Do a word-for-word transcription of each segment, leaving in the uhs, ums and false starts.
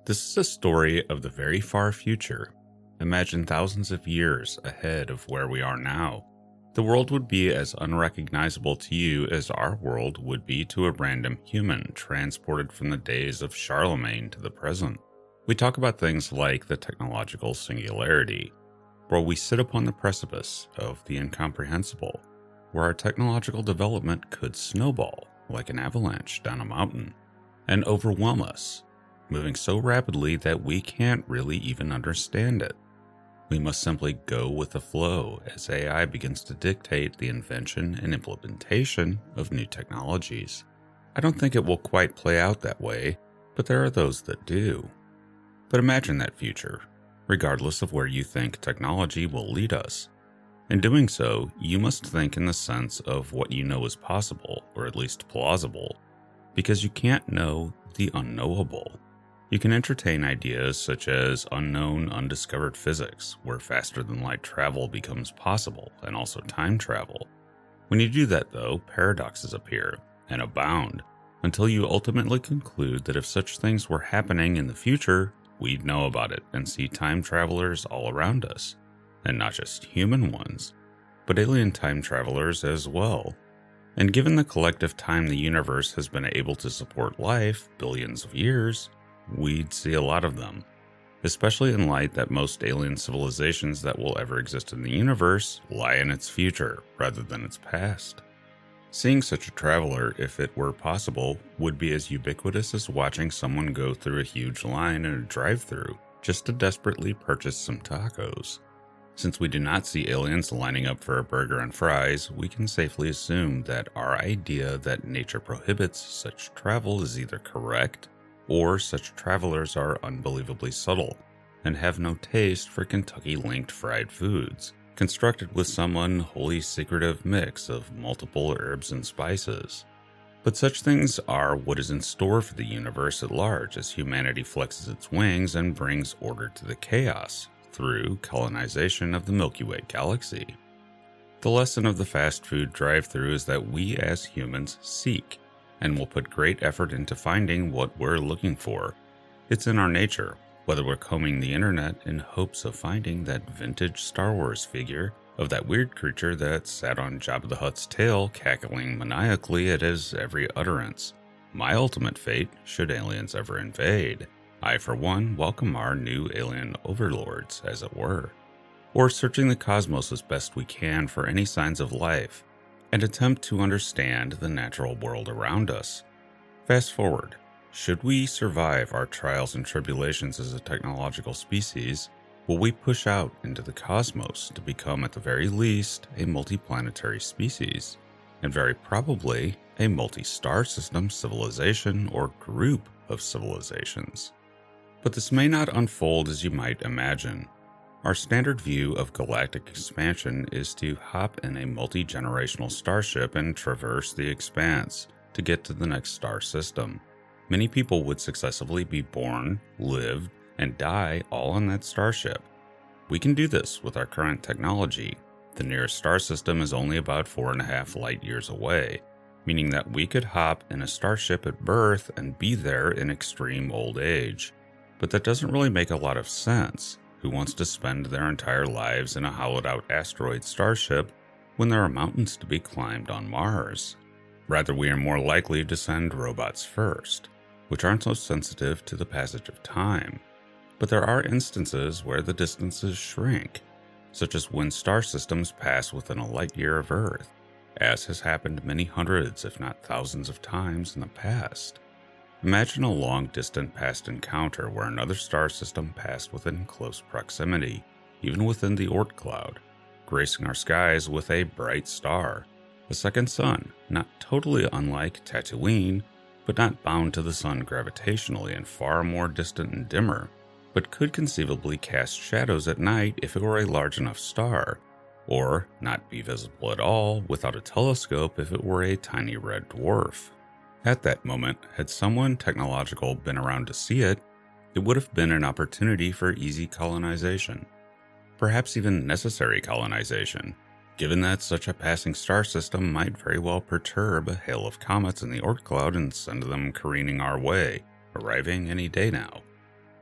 This is a story of the very far future. Imagine thousands of years ahead of where we are now. The world would be as unrecognizable to you as our world would be to a random human transported from the days of Charlemagne to the present. We talk about things like the technological singularity, where we sit upon the precipice of the incomprehensible, where our technological development could snowball like an avalanche down a mountain and overwhelm us, moving so rapidly that we can't really even understand it. We must simply go with the flow as A I begins to dictate the invention and implementation of new technologies. I don't think it will quite play out that way, but there are those that do. But imagine that future, regardless of where you think technology will lead us. In doing so, you must think in the sense of what you know is possible, or at least plausible, because you can't know the unknowable. You can entertain ideas such as unknown, undiscovered physics, where faster-than-light travel becomes possible, and also time travel. When you do that, though, paradoxes appear, and abound, until you ultimately conclude that if such things were happening in the future, we'd know about it and see time travelers all around us. And not just human ones, but alien time travelers as well. And given the collective time the universe has been able to support life, billions of years, we'd see a lot of them, especially in light that most alien civilizations that will ever exist in the universe lie in its future rather than its past. Seeing such a traveler, if it were possible, would be as ubiquitous as watching someone go through a huge line in a drive-thru just to desperately purchase some tacos. Since we do not see aliens lining up for a burger and fries, we can safely assume that our idea that nature prohibits such travel is either correct, or such travelers are unbelievably subtle and have no taste for Kentucky-linked fried foods, constructed with some unholy secretive mix of multiple herbs and spices. But such things are what is in store for the universe at large as humanity flexes its wings and brings order to the chaos through colonization of the Milky Way galaxy. The lesson of the fast food drive-thru is that we as humans seek, and will put great effort into finding what we're looking for. It's in our nature, whether we're combing the internet in hopes of finding that vintage Star Wars figure of that weird creature that sat on Jabba the Hutt's tail cackling maniacally at his every utterance. My ultimate fate, should aliens ever invade. I, for one, welcome our new alien overlords, as it were. Or searching the cosmos as best we can for any signs of life, and attempt to understand the natural world around us. Fast forward, should we survive our trials and tribulations as a technological species, will we push out into the cosmos to become at the very least a multiplanetary species, and very probably a multi-star system civilization or group of civilizations. But this may not unfold as you might imagine. Our standard view of galactic expansion is to hop in a multi-generational starship and traverse the expanse to get to the next star system. Many people would successively be born, live, and die all on that starship. We can do this with our current technology. The nearest star system is only about four and a half light years away, meaning that we could hop in a starship at birth and be there in extreme old age. But that doesn't really make a lot of sense. Who wants to spend their entire lives in a hollowed-out asteroid starship when there are mountains to be climbed on Mars? Rather, we are more likely to send robots first, which aren't so sensitive to the passage of time. But there are instances where the distances shrink, such as when star systems pass within a light year of Earth, as has happened many hundreds, if not thousands of times in the past. Imagine a long-distant past encounter where another star system passed within close proximity, even within the Oort cloud, gracing our skies with a bright star, a second sun, not totally unlike Tatooine, but not bound to the sun gravitationally and far more distant and dimmer, but could conceivably cast shadows at night if it were a large enough star, or not be visible at all without a telescope if it were a tiny red dwarf. At that moment, had someone technological been around to see it, it would have been an opportunity for easy colonization. Perhaps even necessary colonization, given that such a passing star system might very well perturb a hail of comets in the Oort cloud and send them careening our way, arriving any day now.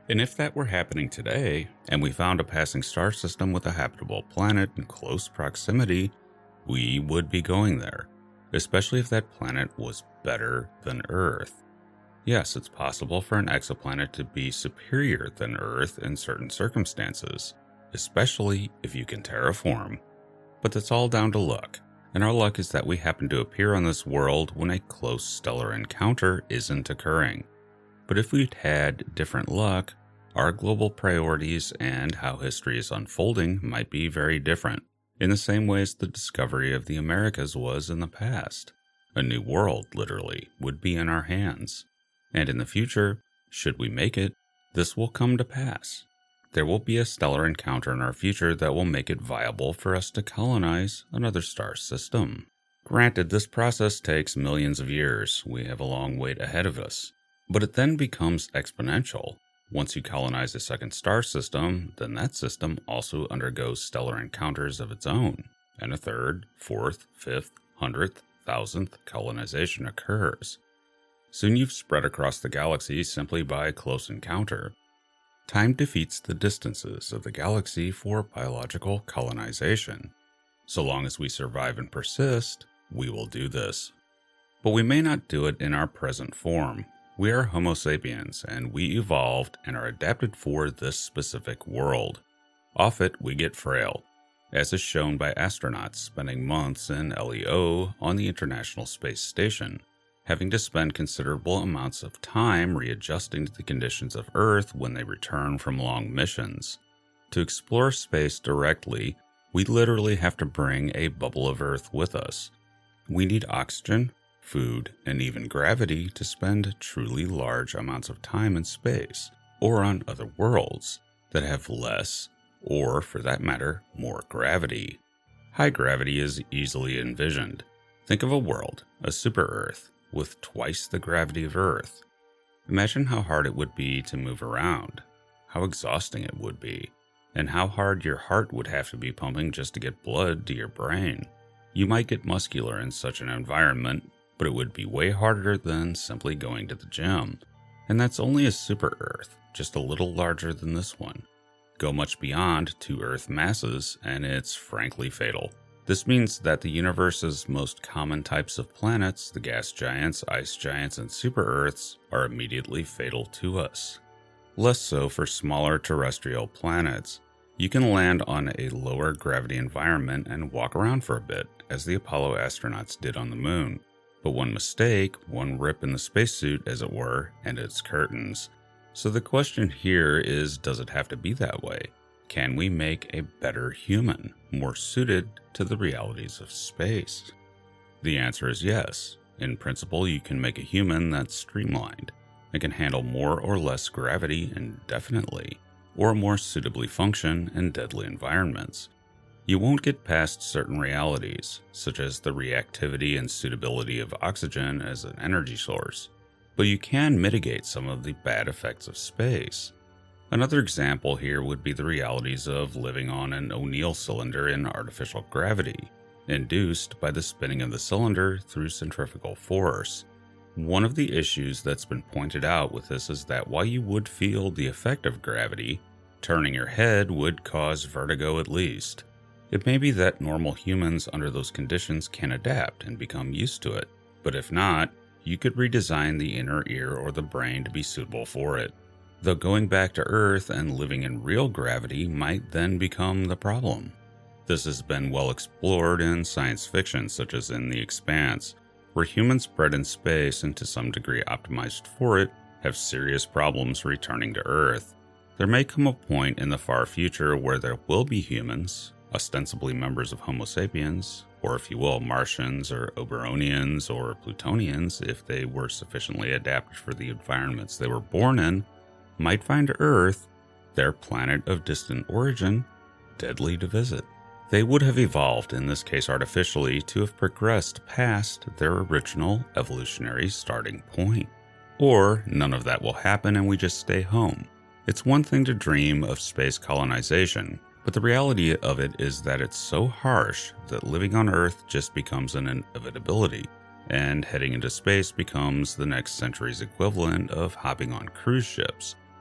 And if that were happening today, and we found a passing star system with a habitable planet in close proximity, we would be going there, especially if that planet was better than Earth. Yes, it's possible for an exoplanet to be superior than Earth in certain circumstances, especially if you can terraform. But that's all down to luck, and our luck is that we happen to appear on this world when a close stellar encounter isn't occurring. But if we'd had different luck, our global priorities and how history is unfolding might be very different, in the same way as the discovery of the Americas was in the past. A new world, literally, would be in our hands. And in the future, should we make it, this will come to pass. There will be a stellar encounter in our future that will make it viable for us to colonize another star system. Granted, this process takes millions of years. We have a long wait ahead of us. But it then becomes exponential. Once you colonize a second star system, then that system also undergoes stellar encounters of its own, and a third, fourth, fifth, hundredth, thousandth colonization occurs. Soon you've spread across the galaxy simply by close encounter. Time defeats the distances of the galaxy for biological colonization. So long as we survive and persist, we will do this. But we may not do it in our present form. We are Homo sapiens, and we evolved and are adapted for this specific world. Off it, we get frail, as is shown by astronauts spending months in L E O on the International Space Station, having to spend considerable amounts of time readjusting to the conditions of Earth when they return from long missions. To explore space directly, we literally have to bring a bubble of Earth with us. We need oxygen, food, and even gravity to spend truly large amounts of time in space, or on other worlds that have less, or for that matter, more gravity. High gravity is easily envisioned. Think of a world, a super-Earth, with twice the gravity of Earth. Imagine how hard it would be to move around, how exhausting it would be, and how hard your heart would have to be pumping just to get blood to your brain. You might get muscular in such an environment, but it would be way harder than simply going to the gym. And that's only a super-Earth, just a little larger than this one. Go much beyond two Earth masses, and it's frankly fatal. This means that the universe's most common types of planets, the gas giants, ice giants, and super-Earths, are immediately fatal to us. Less so for smaller terrestrial planets. You can land on a lower gravity environment and walk around for a bit, as the Apollo astronauts did on the moon. But one mistake, one rip in the spacesuit, as it were, and it's curtains. So the question here is, does it have to be that way? Can we make a better human, more suited to the realities of space? The answer is yes. In principle, you can make a human that's streamlined. It can handle more or less gravity indefinitely, or more suitably function in deadly environments. You won't get past certain realities, such as the reactivity and suitability of oxygen as an energy source, but you can mitigate some of the bad effects of space. Another example here would be the realities of living on an O'Neill cylinder in artificial gravity, induced by the spinning of the cylinder through centrifugal force. One of the issues that's been pointed out with this is that while you would feel the effect of gravity, turning your head would cause vertigo at least. It may be that normal humans under those conditions can adapt and become used to it, but if not, you could redesign the inner ear or the brain to be suitable for it. Though going back to Earth and living in real gravity might then become the problem. This has been well explored in science fiction, such as in The Expanse, where humans bred in space and to some degree optimized for it have serious problems returning to Earth. There may come a point in the far future where there will be humans, ostensibly members of Homo sapiens, or if you will, Martians or Oberonians or Plutonians, if they were sufficiently adapted for the environments they were born in, might find Earth, their planet of distant origin, deadly to visit. They would have evolved, in this case artificially, to have progressed past their original evolutionary starting point. Or none of that will happen and we just stay home. It's one thing to dream of space colonization, but the reality of it is that it's so harsh that living on Earth just becomes an inevitability, and heading into space becomes the next century's equivalent of hopping on cruise ships.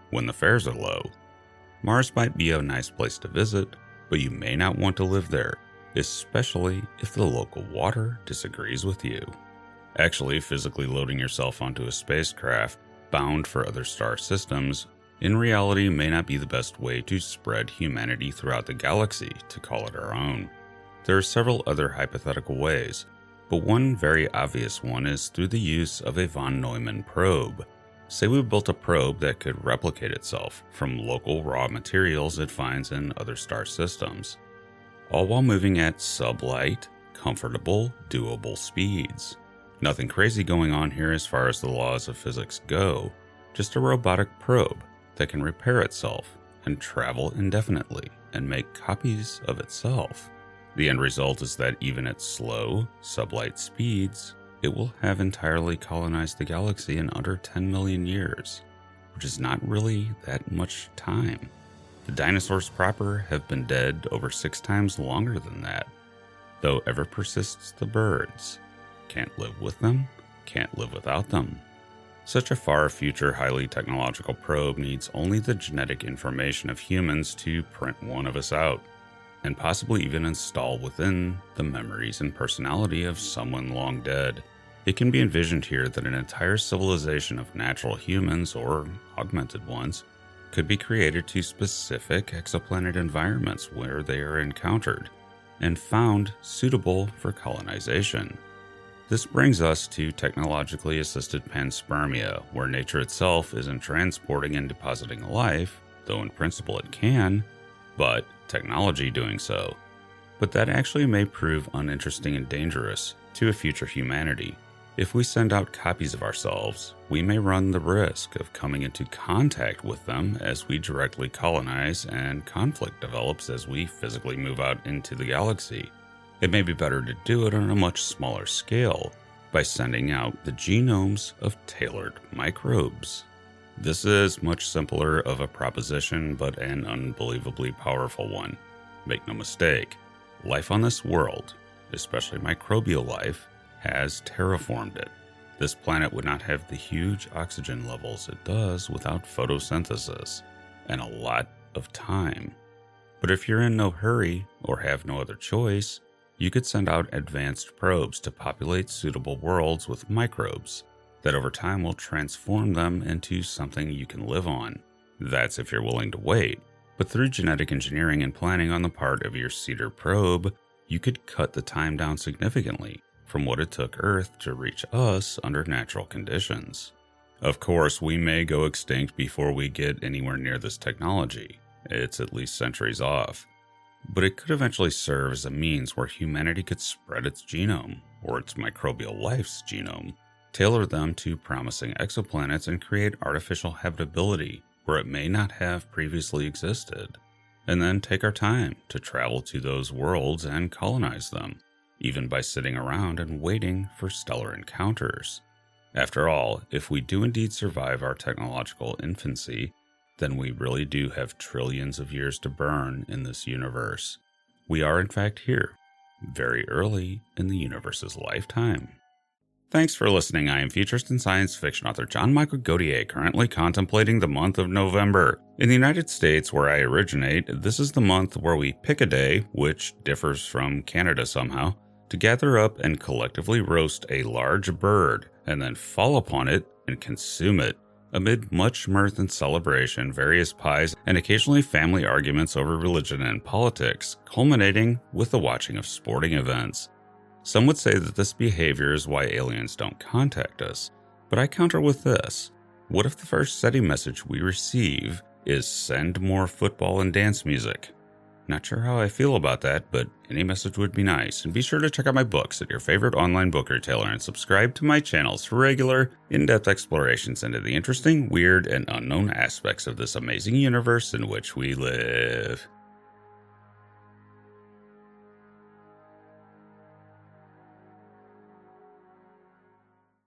when the fares are low. Mars might be a nice place to visit, but you may not want to live there, especially if the local water disagrees with you. Actually, physically loading yourself onto a spacecraft bound for other star systems in reality may not be the best way to spread humanity throughout the galaxy to call it our own. There are several other hypothetical ways, but one very obvious one is through the use of a von Neumann probe. Say we built a probe that could replicate itself from local raw materials it finds in other star systems, all while moving at sublight, comfortable, doable speeds. Nothing crazy going on here as far as the laws of physics go, just a robotic probe that can repair itself and travel indefinitely and make copies of itself. The end result is that even at slow, sublight speeds, it will have entirely colonized the galaxy in under ten million years, which is not really that much time. The dinosaurs proper have been dead over six times longer than that, though ever persists the birds. Can't live with them, can't live without them. Such a far future highly technological probe needs only the genetic information of humans to print one of us out, and possibly even install within the memories and personality of someone long dead. It can be envisioned here that an entire civilization of natural humans, or augmented ones, could be created to specific exoplanet environments where they are encountered, and found suitable for colonization. This brings us to technologically assisted panspermia, where nature itself isn't transporting and depositing life, though in principle it can, but technology doing so. But that actually may prove uninteresting and dangerous to a future humanity. If we send out copies of ourselves, we may run the risk of coming into contact with them as we directly colonize, and conflict develops as we physically move out into the galaxy. It may be better to do it on a much smaller scale by sending out the genomes of tailored microbes. This is much simpler of a proposition, but an unbelievably powerful one. Make no mistake, life on this world, especially microbial life, has terraformed it. This planet would not have the huge oxygen levels it does without photosynthesis, and a lot of time. But if you're in no hurry or have no other choice, you could send out advanced probes to populate suitable worlds with microbes that over time will transform them into something you can live on. That's if you're willing to wait. But through genetic engineering and planning on the part of your Cedar probe, you could cut the time down significantly from what it took Earth to reach us under natural conditions. Of course, we may go extinct before we get anywhere near this technology. It's at least centuries off. But it could eventually serve as a means where humanity could spread its genome, or its microbial life's genome, tailor them to promising exoplanets, and create artificial habitability where it may not have previously existed, and then take our time to travel to those worlds and colonize them, even by sitting around and waiting for stellar encounters. After all, if we do indeed survive our technological infancy, then we really do have trillions of years to burn in this universe. We are in fact here, very early in the universe's lifetime. Thanks for listening. I am futurist and science fiction author John Michael Godier, currently contemplating the month of November. In the United States, where I originate, this is the month where we pick a day, which differs from Canada somehow, to gather up and collectively roast a large bird, and then fall upon it and consume it. Amid much mirth and celebration, various pies, and occasionally family arguments over religion and politics, culminating with the watching of sporting events. Some would say that this behavior is why aliens don't contact us, but I counter with this. What if the first SETI message we receive is send more football and dance music? Not sure how I feel about that, but any message would be nice. And be sure to check out my books at your favorite online book retailer and subscribe to my channels for regular, in-depth explorations into the interesting, weird, and unknown aspects of this amazing universe in which we live.